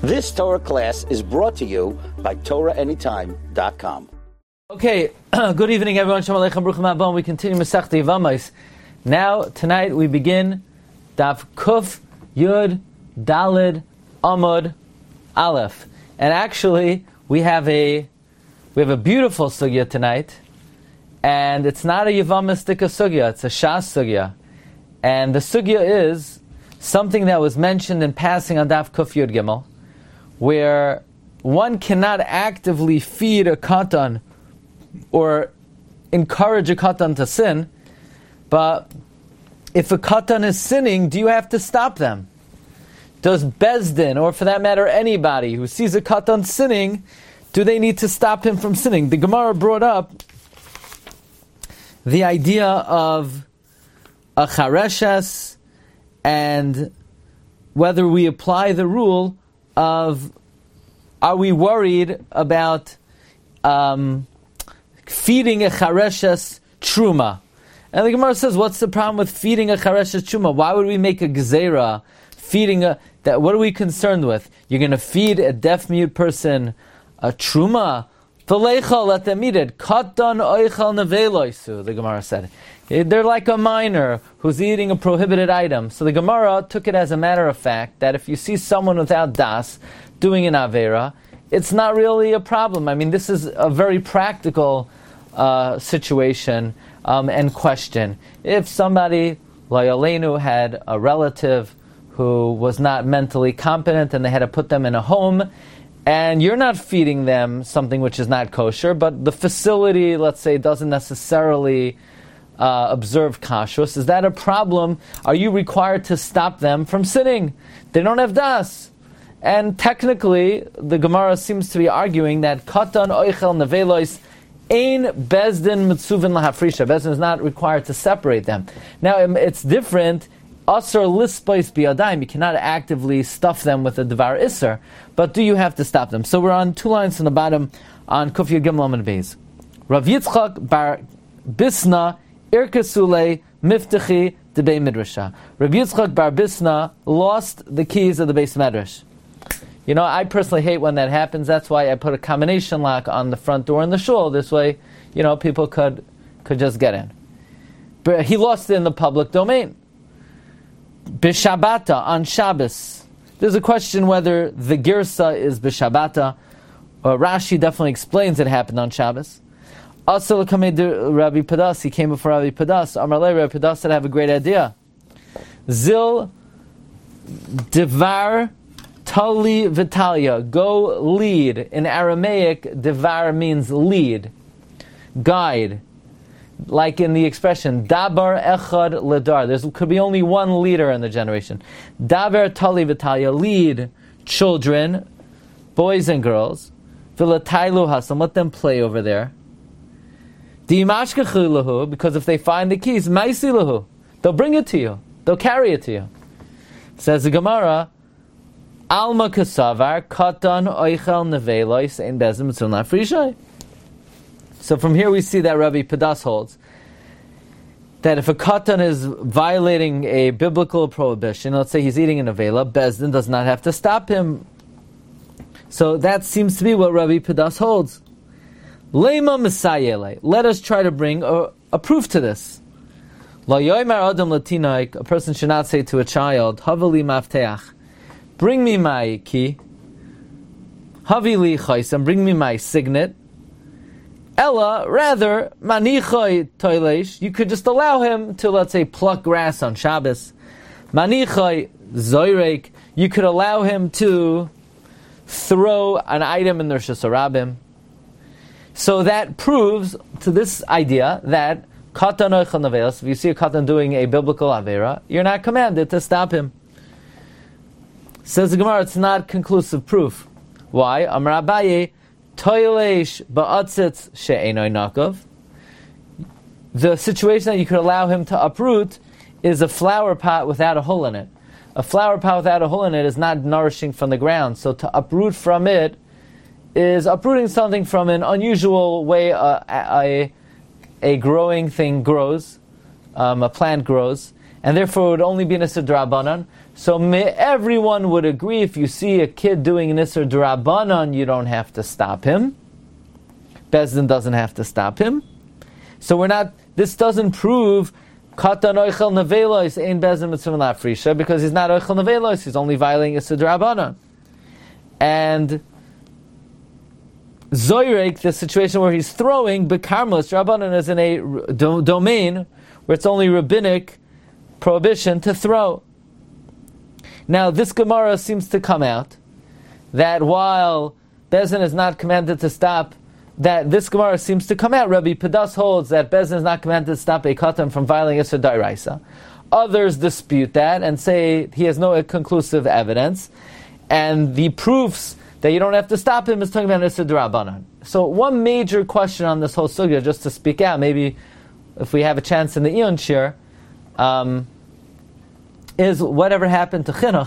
This Torah class is brought to you by TorahAnytime.com. Okay, good evening everyone. Shalom Aleichem, Bruchim Haba. We continue Masechta Yevamos. Now, tonight we begin Daf Kuf Yud Dalid Amud Aleph. And actually, we have a beautiful sugya tonight. And it's not a Yevamistika sugya, it's a Shas sugya. And the sugya is something that was mentioned in passing on Daf Kuf Yud Gimel, where one cannot actively feed a katan or encourage a katan to sin, but if a katan is sinning, do you have to stop them? Does Bezdin, or for that matter anybody who sees a katan sinning, do they need to stop him from sinning? The Gemara brought up the idea of a chareshes and whether we apply the rule of, are we worried about feeding a chareshes truma? And the Gemara says, what's the problem with feeding a chareshes truma? Why would we make a gezerah feeding that? What are we concerned with? You're going to feed a deaf-mute person a truma? V'leichal, let them eat it. Katan oichal neveloisu, the Gemara said. They're like a minor who's eating a prohibited item. So the Gemara took it as a matter of fact that if you see someone without das doing an avera, it's not really a problem. I mean, this is a very practical situation and question. If somebody, Layalenu, had a relative who was not mentally competent and they had to put them in a home, and you're not feeding them something which is not kosher, but the facility, let's say, doesn't necessarily observe kashrus, is that a problem? Are you required to stop them from sinning? They don't have das. And technically, the Gemara seems to be arguing that katan oichel nevelois ein bezdin mitzuvin lahafrisha. Bezdin is not required to separate them. Now, it's different. Asr lispais biyadayim. You cannot actively stuff them with a devar isser, but do you have to stop them? So we're on 2 lines from the bottom on Kuf Yud Gimel Amud Beis. Rav Yitzchak bar Bisna irkesule miftachi debei midrasha. Rav Yitzchak bar Bisna lost the keys of the Beis Medrash. You know, I personally hate when that happens. That's why I put a combination lock on the front door in the shul. This way, you know, people could just get in. But he lost it in the public domain. B'Shabbata, on Shabbos. There's a question whether the girsa is B'Shabbata. Rashi definitely explains it happened on Shabbos. Also, Rabbi Padas, he came before Rabbi Padas. Amarle, Rabbi Padas said, I have a great idea. Zil Devar Tali Vitalia, go lead. In Aramaic, Devar means lead, guide. Like in the expression, Dabar Echad Ledar. There could be only one leader in the generation. Dabar Tali Vitalia, lead children, boys and girls. Vilatailu Hasam, let them play over there. Dimashkachu lahu, because if they find the keys, Maisi lahu, they'll bring it to you. They'll carry it to you. Says the Gemara, Alma Kasavar, Katan Oichel Nevelois, Ein Bezim Mitzvah Frishai. So from here we see that Rabbi Padas holds that if a katan is violating a biblical prohibition, let's say he's eating an avela, Bezdin does not have to stop him. So that seems to be what Rabbi Padas holds. Lema Misayele. Let us try to bring a proof to this. La yoymar adam latinaik. A person should not say to a child, Havali mafteach. Bring me my key. Havili chaysam. Bring me my signet. Ella, rather, manichai toilesh, you could just allow him to, let's say, pluck grass on Shabbos. Manichai zoyrek, you could allow him to throw an item in the Rosh Hashanah. So that proves to this idea that katan oichel nevelos, if you see a katan doing a biblical avera, you're not commanded to stop him. Says the Gemara, it's not conclusive proof. Why? Amar Abaye, toilesh ba'atzitz she'enoi nakov. The situation that you could allow him to uproot is a flower pot without a hole in it. A flower pot without a hole in it is not nourishing from the ground. So to uproot from it is uprooting something from an unusual way a growing thing grows, a plant grows, and therefore it would only be in a sidrabanan. So everyone would agree if you see a kid doing an Isser D'Rabbanan, you don't have to stop him. Bezdin doesn't have to stop him. So this doesn't prove Katan Oichel Nevelos Ein Bezdin Mitzvah Lafrisha, because he's not Oichel Nevelos, he's only violating Isser D'Rabbanan. And Zoyrek, the situation where he's throwing, B'karmos D'Rabbanan is in a domain where it's only rabbinic prohibition to throw. Now, this Gemara seems to come out that while Bezdin is not commanded to stop, that this Gemara seems to come out. Rabbi Padas holds that Bezdin is not commanded to stop a katan from violating Isser D'Oraisa. Others dispute that and say he has no conclusive evidence, and the proofs that you don't have to stop him is talking about Isser D'Rabbanan. So one major question on this whole sugya, just to speak out, maybe if we have a chance in the Eon Shir, is whatever happened to chinuch.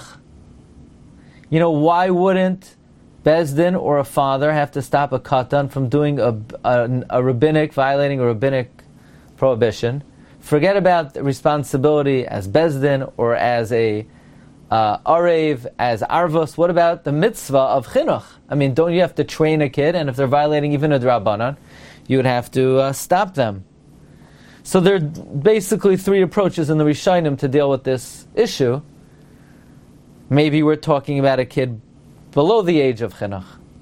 Why wouldn't Bezdin or a father have to stop a katan from doing a rabbinic, violating a rabbinic prohibition? Forget about the responsibility as Bezdin or as a arev, as arvos. What about the mitzvah of chinuch? I mean, don't you have to train a kid? And if they're violating even a D'Rabbanan, you would have to stop them. So there are basically three approaches in the Rishonim to deal with this issue. Maybe we're talking about a kid below the age of chinuch.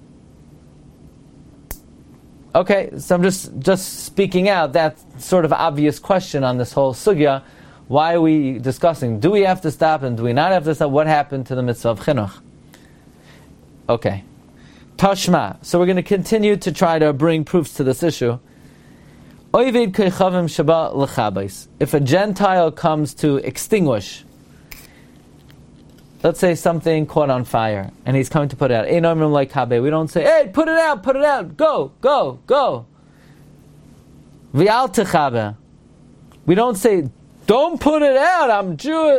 Okay, so I'm just speaking out that sort of obvious question on this whole sugya. Why are we discussing? Do we have to stop and do we not have to stop? What happened to the mitzvah of chinuch? Okay. Tashma. So we're going to continue to try to bring proofs to this issue. If a Gentile comes to extinguish, let's say something caught on fire, and he's coming to put it out. We don't say, hey, put it out, go. We don't say, don't put it out, I'm Jewish.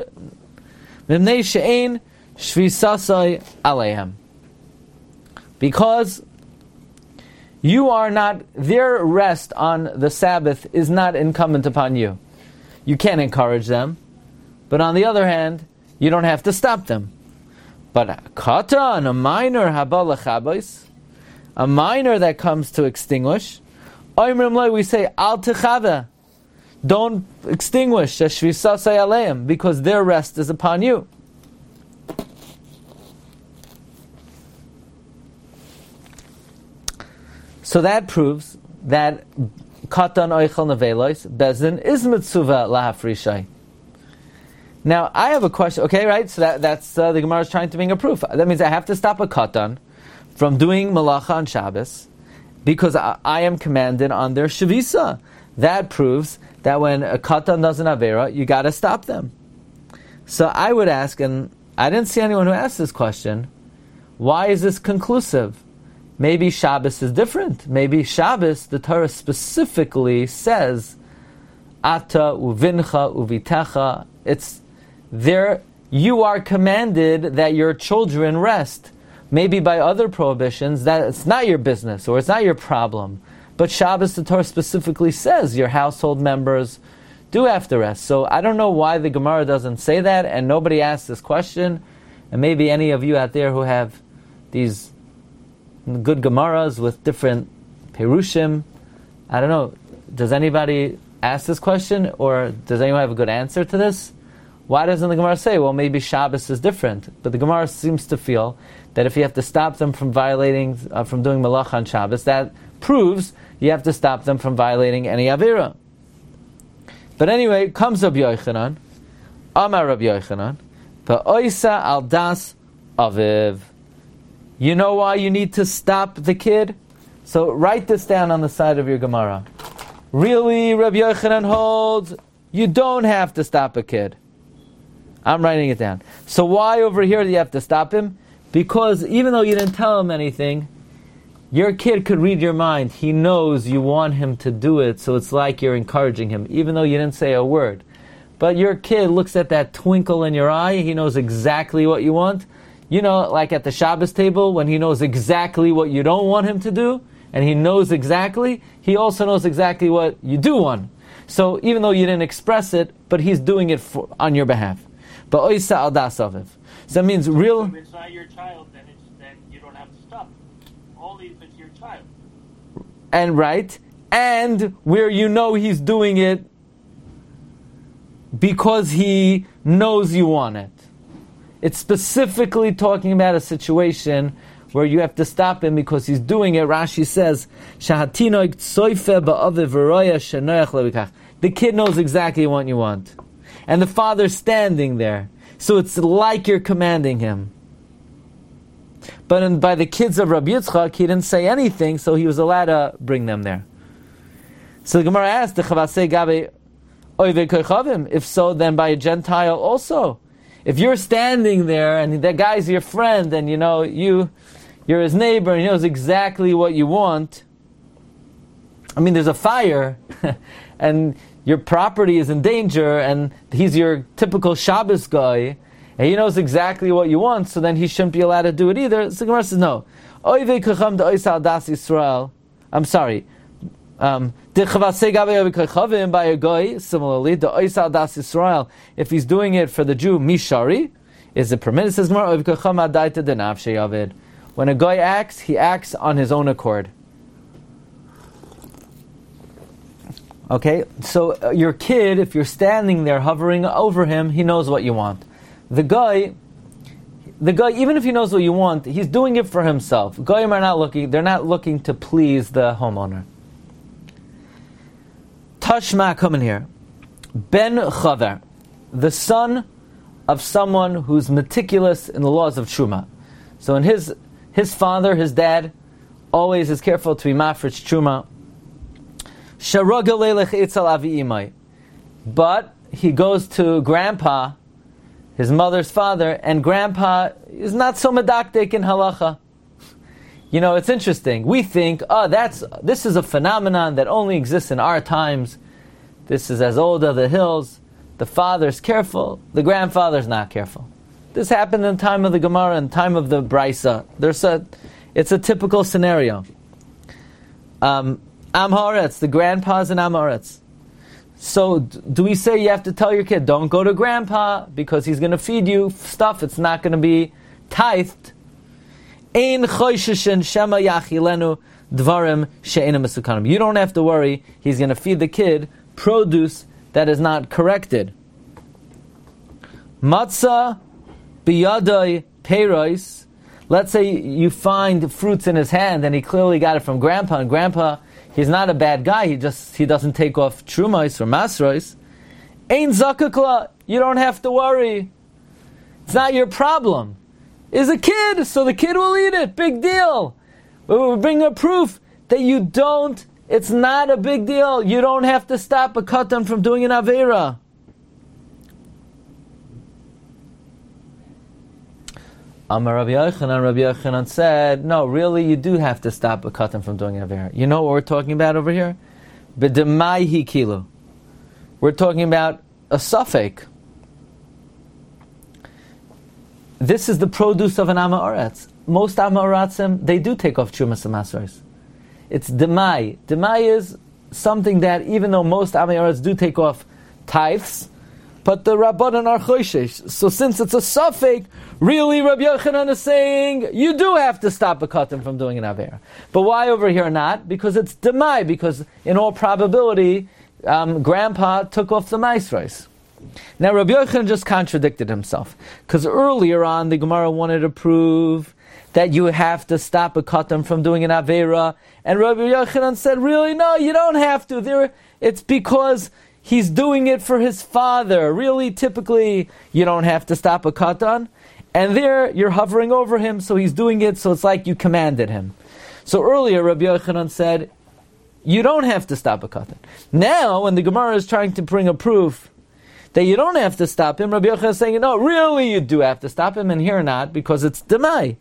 Because you are not, their rest on the Sabbath is not incumbent upon you. You can't encourage them. But on the other hand, you don't have to stop them. But katan, a minor, a minor that comes to extinguish, we say, al techave, don't extinguish, because their rest is upon you. So that proves that katan oichel nevelos, Bezdin is mitzuva lahafrishai. Now, I have a question. Okay, right? So that's the Gemara is trying to bring a proof. That means I have to stop a katan from doing malacha on Shabbos because I am commanded on their shavisa. That proves that when a katan does an avera, you got to stop them. So I would ask, and I didn't see anyone who asked this question, why is this conclusive? Maybe Shabbos is different. Maybe Shabbos, the Torah specifically says, Ata uvincha uvitecha. It's there. You are commanded that your children rest. Maybe by other prohibitions, that it's not your business or it's not your problem. But Shabbos, the Torah specifically says your household members do have to rest. So I don't know why the Gemara doesn't say that, and nobody asked this question. And maybe any of you out there who have these good Gemaras with different Perushim, I don't know, does anybody ask this question, or does anyone have a good answer to this? Why doesn't the Gemara say, well, maybe Shabbos is different? But the Gemara seems to feel that if you have to stop them from violating, from doing Malach on Shabbos, that proves you have to stop them from violating any Avera. But anyway, comes Rabbi Yochanan, Amar Rabbi Yochanan, Ba'oisa al das aviv. You know why you need to stop the kid? So write this down on the side of your Gemara. Really, Rabbi Yochanan holds, you don't have to stop a kid. I'm writing it down. So why over here do you have to stop him? Because even though you didn't tell him anything, your kid could read your mind. He knows you want him to do it, so it's like you're encouraging him, even though you didn't say a word. But your kid looks at that twinkle in your eye, he knows exactly what you want. You know, like at the Shabbos table, when he knows exactly what you don't want him to do, and he knows exactly, he also knows exactly what you do want. So even though you didn't express it, but he's doing it on your behalf. Ba'oisa al das aviv. So that means real. If it's not your child, then you don't have to stop. Only if it's your child. And right, and where you know he's doing it because he knows you want it. It's specifically talking about a situation where you have to stop him because he's doing it. Rashi says, the kid knows exactly what you want. And the father's standing there. So it's like you're commanding him. But by the kids of Rabbi Yitzchak, he didn't say anything, so he was allowed to bring them there. So the Gemara asked, if so, then by a Gentile also. If you're standing there and that guy's your friend and you're his neighbor and he knows exactly what you want, I mean, there's a fire and your property is in danger and he's your typical Shabbos guy and he knows exactly what you want, so then he shouldn't be allowed to do it either. So the Gemara says, no. I'm sorry. Similarly, the Oisal Das Yisrael, if he's doing it for the Jew, Mishari, is it permitted? It says, when a guy acts, he acts on his own accord. Okay, so your kid, if you're standing there hovering over him, he knows what you want. The guy, even if he knows what you want, he's doing it for himself. Goyim are not looking; they're not looking to please the homeowner. Tashma, come in here. Ben Chaver, the son of someone who's meticulous in the laws of Truma. So in his father, his dad, always is careful to be mafresh Truma. But he goes to grandpa, his mother's father, and grandpa is not so medaktik in halacha. It's interesting. We think, this is a phenomenon that only exists in our times. This is as old as the hills. The father's careful, the grandfather's not careful. This happened in the time of the Gemara and time of the Brisa. It's a typical scenario. Am Haaretz, the grandpa's in Am Haaretz. So do we say you have to tell your kid, don't go to grandpa because he's going to feed you stuff, it's not going to be tithed? You don't have to worry, he's going to feed the kid produce that is not corrected. Matzah biyadai peiros. Let's say you find fruits in his hand and he clearly got it from grandpa, and grandpa, he's not a bad guy, he doesn't take off trumais or masrois. Ein zakakla, you don't have to worry. It's not your problem. Is a kid, so the kid will eat it. Big deal. We bring a proof that you don't. It's not a big deal. You don't have to stop a katan from doing an aveira. Amar Rabbi Yochanan said, no, really, you do have to stop a katan from doing an aveira. You know what we're talking about over here? B'demai kilu. We're talking about a suffix. This is the produce of an Am Haaretz. Most Am Haaretzim, they do take off Trumas and Masros. It's Demai. Demai is something that, even though most Am Haaretz do take off tithes, but the Rabbanan are Choishesh. So since it's a suffix, really Rabbi Yochanan is saying, you do have to stop a katan from doing an Avera. But why over here not? Because it's Demai, because in all probability, Grandpa took off the Maisros. Now Rabbi Yochanan just contradicted himself, because earlier on the Gemara wanted to prove that you have to stop a katan from doing an avera, and Rabbi Yochanan said, really, no, you don't have to. It's because he's doing it for his father. Really, typically, you don't have to stop a katan, and there you're hovering over him, so he's doing it, so it's like you commanded him. So earlier Rabbi Yochanan said, you don't have to stop a katan. Now, when the Gemara is trying to bring a proof that you don't have to stop him, Rabbi Yochanan is saying, no, really you do have to stop him, and here not, because it's demai.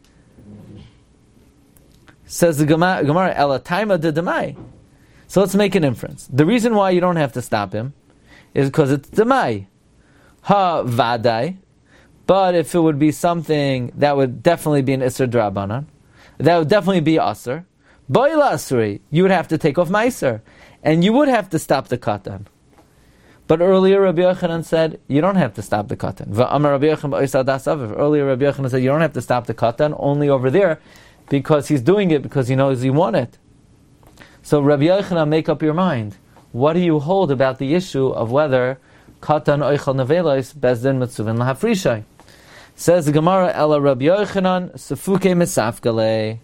Says the Gemara, Ela taima de demai. So let's make an inference. The reason why you don't have to stop him is because it's demai. Ha vadai. But if it would be something that would definitely be an Isser D'Rabbanan, that would definitely be Asr, Boila Asri, you would have to take off Meiser, and you would have to stop the Katan. But earlier Rabbi Yochanan said, you don't have to stop the katan. Earlier Rabbi Yochanan said, you don't have to stop the katan, only over there, because he's doing it because he knows he won it. So Rabbi Yochanan, make up your mind. What do you hold about the issue of whether katan oichel nevelos bezdin mitzuvin lahafrishai? Says the Gemara, Ela Rabbi Yochanan sefuke misafgale.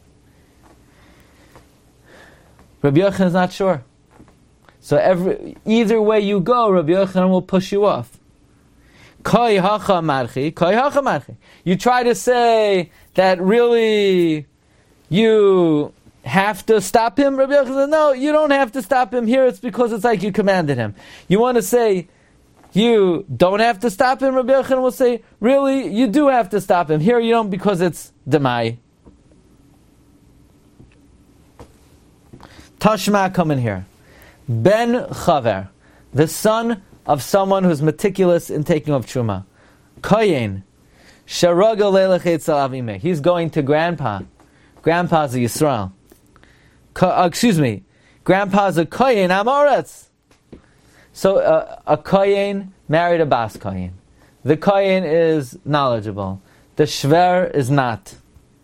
Rabbi Yochanan is not sure. So either way you go, Rabbi Yochanan will push you off. Kai hacha marchi, kai hacha marchi. You try to say that really you have to stop him. Rabbi Yochanan says, no, you don't have to stop him. Here it's because it's like you commanded him. You want to say you don't have to stop him. Rabbi Yochanan will say, really, you do have to stop him. Here you don't because it's demai. Tashma, come in here. Ben Chaver, the son of someone who's meticulous in taking of Truma. Koyen, Sharaga Lelech Etzel Avimeh. He's going to grandpa. Grandpa's a Yisrael. Grandpa's a Koyen Amoretz. So a Koyen married a Bas Koyen. The Koyen is knowledgeable. The Shver is not.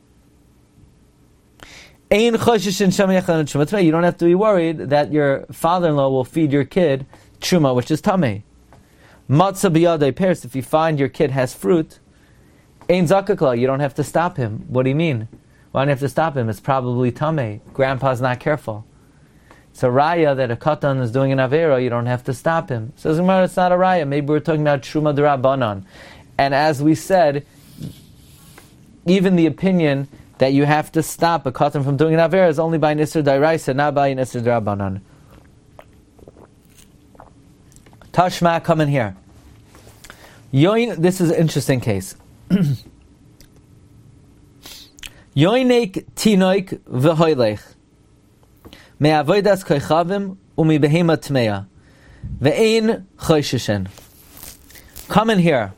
You don't have to be worried that your father-in-law will feed your kid truma, which is tamei. Matzah biyadei pears. If you find your kid has fruit, ein zakakla. You don't have to stop him. What do you mean? Why don't you have to stop him? It's probably tamei. Grandpa's not careful. It's a raya that a katan is doing an avera. You don't have to stop him. Says Gemara, it's not a raya. Maybe we're talking about truma d'Rabbanan. And as we said, even the opinion that you have to stop a katan from doing an avera is only by an Isser Dairaisa, not by an Isser D'Rabbanan. Tashma, come in here. Yoin, this is an interesting case. Yoinek tinoik v'hoylech me'avodas koichavim u'mibehema tmeya ve'ein chosheshen. Come in here.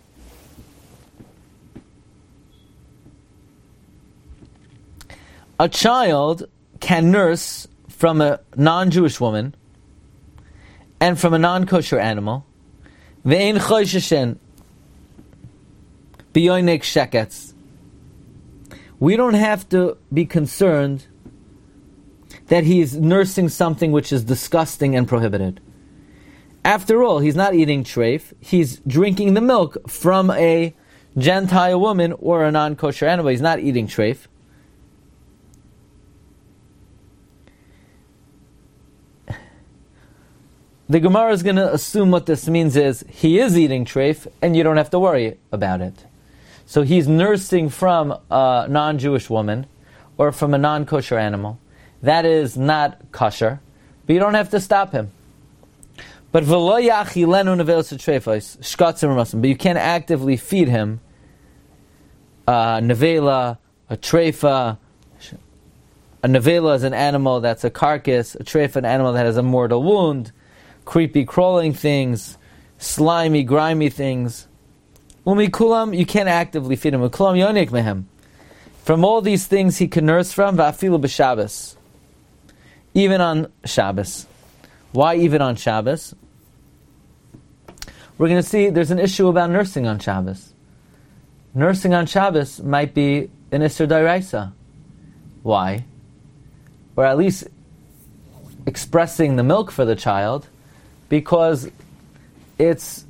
A child can nurse from a non-Jewish woman and from a non-kosher animal. Ve'ein chosheshen b'yoinek sheketz. We don't have to be concerned that he's nursing something which is disgusting and prohibited. After all, he's not eating treif. He's drinking the milk from a Gentile woman or a non-kosher animal. He's not eating treif. The Gemara is going to assume what this means is he is eating treif and you don't have to worry about it. So he's nursing from a non-Jewish woman or from a non-kosher animal. That is not kosher, but you don't have to stop him. But you can't actively feed him nevela, a treifa. A nevela is an animal that's a carcass, a treifa an animal that has a mortal wound, creepy crawling things, slimy, grimy things. Umikulam, you can't actively feed him. Ukulam yonik mehem. From all these things he can nurse from, va'afilu b'Shabbos. Even on Shabbos. Why even on Shabbos? We're going to see there's an issue about nursing on Shabbos. Nursing on Shabbos might be an Isser Dairaisa. Why? Or at least expressing the milk for the child, because it's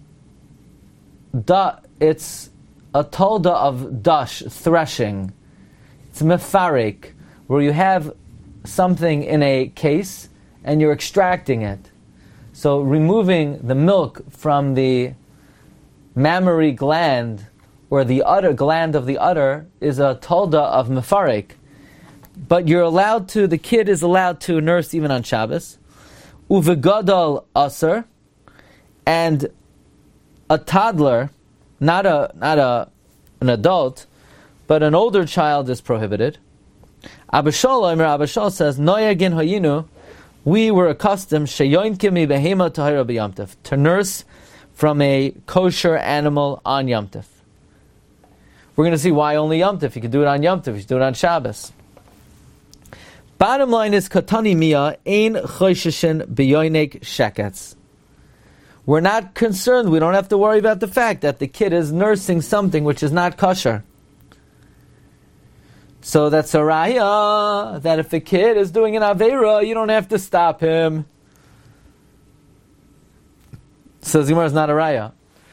a tolda of dash, threshing. It's mefarek, where you have something in a case and you're extracting it. So removing the milk from the mammary gland or the udder gland of the udder is a tolda of mefarek. But the kid is allowed to nurse even on Shabbos. Uvegadol aser, and a toddler, not an adult, but an older child is prohibited. Abba Shal says, Noyagin hayinu, we were accustomed sheyoinkim mi behema tahira b'Yom Tov, to nurse from a kosher animal on Yom Tov. We're going to see why only Yom Tov. You can do it on Yom Tov, you can do it on Shabbos. Bottom line is, Katani Mia, Ein Chosheshen B'Yoinek Sheketz. we're not concerned, we don't have to worry about the fact that the kid is nursing something which is not kosher. So that's a raya, that if a kid is doing an aveira, you don't have to stop him. So Gemara is not a raya.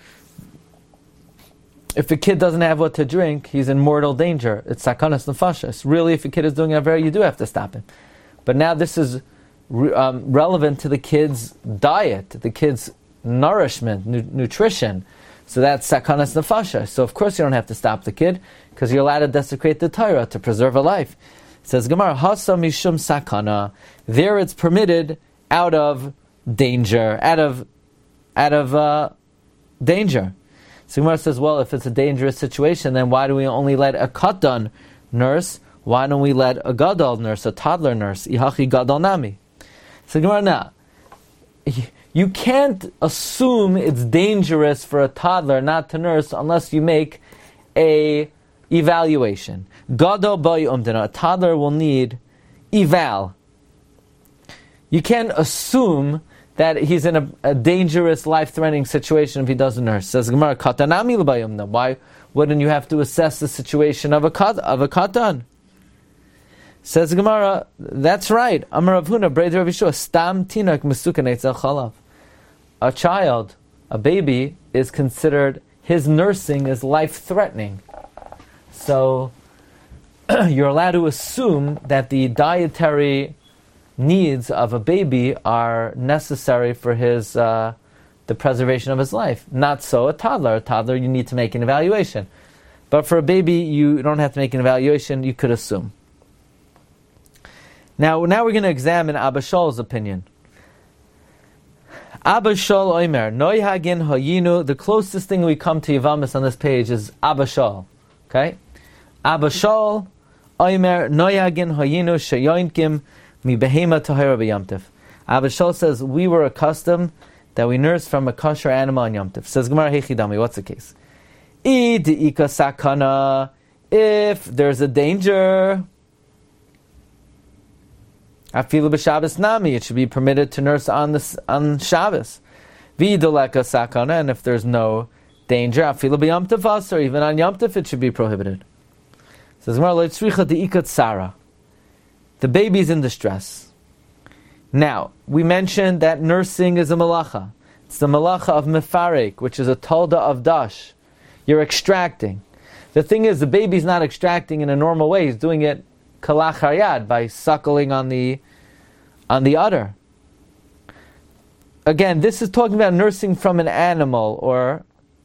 If a kid doesn't have what to drink, he's in mortal danger. It's sakanas nefashos. Really, if a kid is doing an aveira, you do have to stop him. But now this is relevant to the kid's diet, the kid's nourishment, nutrition. So that's sakanas nefashos. So of course you don't have to stop the kid, because you're allowed to desecrate the Torah to preserve a life. It says Gemara, hasa mishum sakana. There it's permitted out of danger, out of danger. So Gemara says, well, if it's a dangerous situation, then why do we only let a katan nurse? Why don't we let a gadol nurse, a toddler nurse? Ihachi gadol nami. So Gemara, now, you can't assume it's dangerous for a toddler not to nurse unless you make a evaluation. Gadol boy umdana. A toddler will need eval. You can't assume that he's in a dangerous, life-threatening situation if he doesn't nurse. Says Gemara, katanami l'bayumna. Why wouldn't you have to assess the situation of a katan? Says Gemara, that's right. Amar Rav Huna, Breder Rav Yeshua, stam tinak mesukan eitzel chalav. A child, a baby, is considered, his nursing is life-threatening. So you're allowed to assume that the dietary needs of a baby are necessary for his the preservation of his life. Not so a toddler. A toddler, you need to make an evaluation. But for a baby, you don't have to make an evaluation. You could assume. Now we're going to examine Abba Shaul's opinion. Abba Shaul Omer, Noi Hagin Hayinu. The closest thing we come to Yavamis on this page is Abba Shaul. Okay? Abba Shaul Omer, Noi Hagin Hayinu Shayoinkim Mi Behema Tahira B'Yamtiv. Abba Shaul says, we were accustomed that we nurse from a kosher animal on Yom Tov. Says Gemara, Hechidami, what's the case? Ika sakana, if there's a danger, afilu b'Shabbos nami, it should be permitted to nurse on Shabbos. V'idoleka sakana, and if there's no danger, afilu b'Yom Tov, or even on Yom Tov, it should be prohibited. Says Gemara, Leitzricha di'ikat tzara. The baby's in distress. Now, we mentioned that nursing is a malacha. It's the malacha of mefarek, which is a tolda of dash. You're extracting. The thing is, the baby's not extracting in a normal way. He's doing it kalach hayad, by suckling on the udder. Again, this is talking about nursing from an animal, or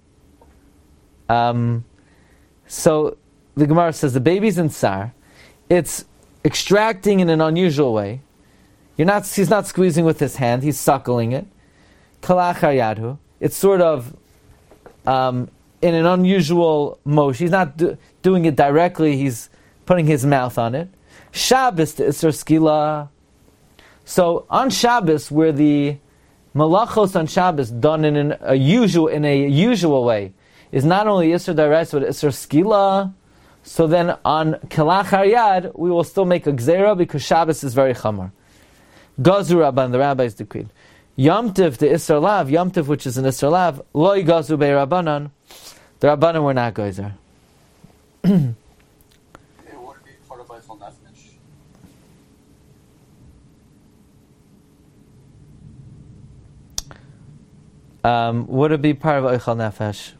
so the Gemara says the baby's in tsar. It's extracting in an unusual way. He's not squeezing with his hand, he's suckling it. Kalach hayadhu. It's sort of in an unusual motion. He's not doing it directly, he's putting his mouth on it. Shabbos to Isser Skila. So on Shabbos, where the malachos on Shabbos done in a usual way is not only Isser Darais but Isser Skila. So then on Kalach Haryad, we will still make a gzera because Shabbos is very chamor. Gazu Rabban, the rabbis decreed. Yom Tov, the Isser Lav, Yom Tov, which is an Isser Lav, Loi Gazu Bei Rabbanan, the Rabbanan were not Gozer. Would it be part of Eichel Nefesh?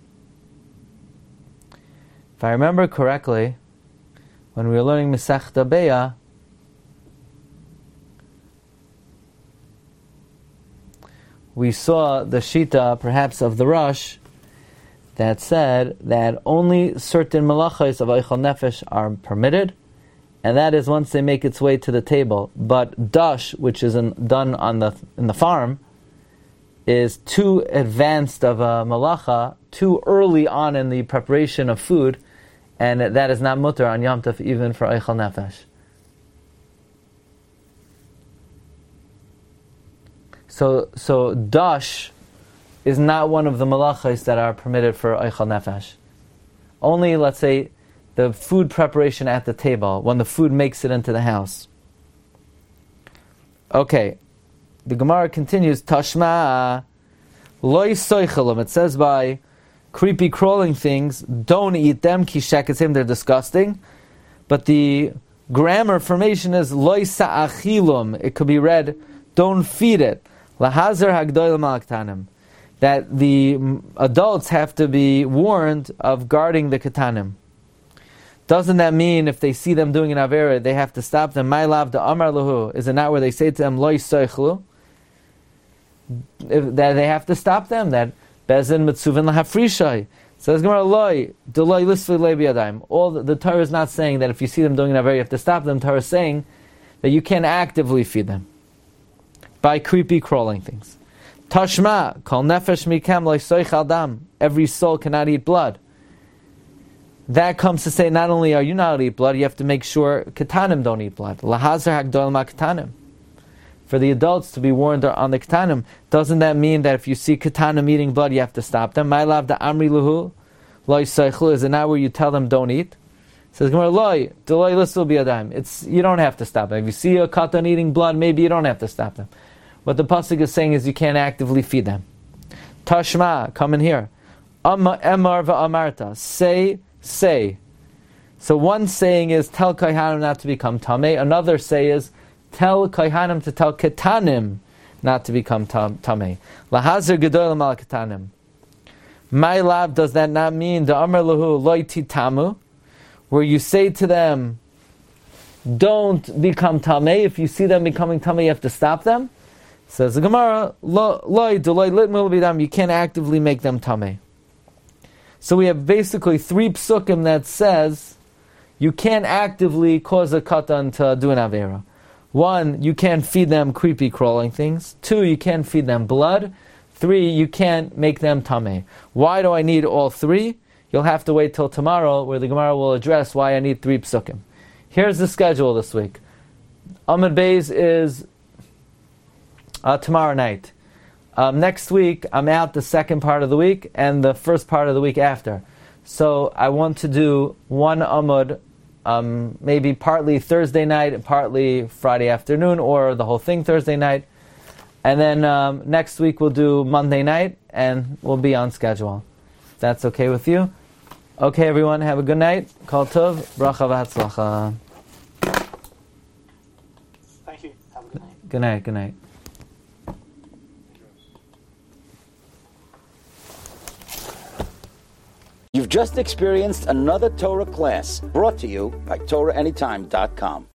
If I remember correctly, when we were learning Masechta Beya, we saw the Shita, perhaps of the Rosh, that said that only certain malachos of Eichel Nefesh are permitted, and that is once they make its way to the table. But dash, which is done in the farm, is too advanced of a malacha, too early on in the preparation of food, and that is not mutter on Yom Tov even for Eichel Nefesh. So dash is not one of the malachos that are permitted for Eichel Nefesh. Only, let's say, the food preparation at the table, when the food makes it into the house. Okay, the Gemara continues, Tashma, Loi soichelim. It says by creepy crawling things, don't eat them, ki sheketzim, they're disgusting. But the grammar formation is loi sa'achilum. It could be read, don't feed it. Lahazer hagdoilim al-ktanim. That the adults have to be warned of guarding the ketanim. Doesn't that mean if they see them doing an avera, they have to stop them? My love, the amar lahu, is it not where they say to them, loi soichlu? That they have to stop them, that bezin mitzuvin lahafrishai. Says Gemara, loi, deloi lisvei lei biyadayim. All the Torah is not saying that if you see them doing an avera, you have to stop them. The Torah is saying that you can actively feed them by creepy crawling things. Tashma, kol nefesh mikam loi soichal dam. Every soul cannot eat blood. That comes to say, not only are you not allowed to eat blood, you have to make sure ketanim don't eat blood. Lahazer hagdolim ketanim. For the adults to be warned on the ketanim, doesn't that mean that if you see ketanim eating blood, you have to stop them? My love, the amri luhu, loy seichlu, is it not where you tell them don't eat? It says Gemara, loy, deloy listul biyadayim. It's, you don't have to stop them. If you see a katan eating blood, maybe you don't have to stop them. What the pasuk is saying is you can't actively feed them. Tashma, come in here. Emar va'amarta, say. So one saying is tell kohanim not to become tamei. Another say is tell kohanim to tell ketanim not to become tamei. Lahazer gedolim al ketanim. My love, does that not mean the amar lahu loy titamu, where you say to them, don't become tamei. If you see them becoming tamei, you have to stop them. Says the Gemara, loy deloy litmul bidam. You can't actively make them tamei. So we have basically 3 psukim that says you can't actively cause a katan to do an avera. 1, you can't feed them creepy crawling things. 2, you can't feed them blood. 3, you can't make them tameh. Why do I need all 3? You'll have to wait till tomorrow, where the Gemara will address why I need 3 psukim. Here's the schedule this week. Amud Beis is tomorrow night. Next week, I'm out the second part of the week and the first part of the week after. So I want to do one Amud, maybe partly Thursday night and partly Friday afternoon, or the whole thing Thursday night. And then next week we'll do Monday night, and we'll be on schedule. If that's okay with you? Okay, everyone, have a good night. Kol tov, bracha v'hatzlacha. Thank you. Have a good night. Good night, good night. You've just experienced another Torah class brought to you by TorahAnytime.com.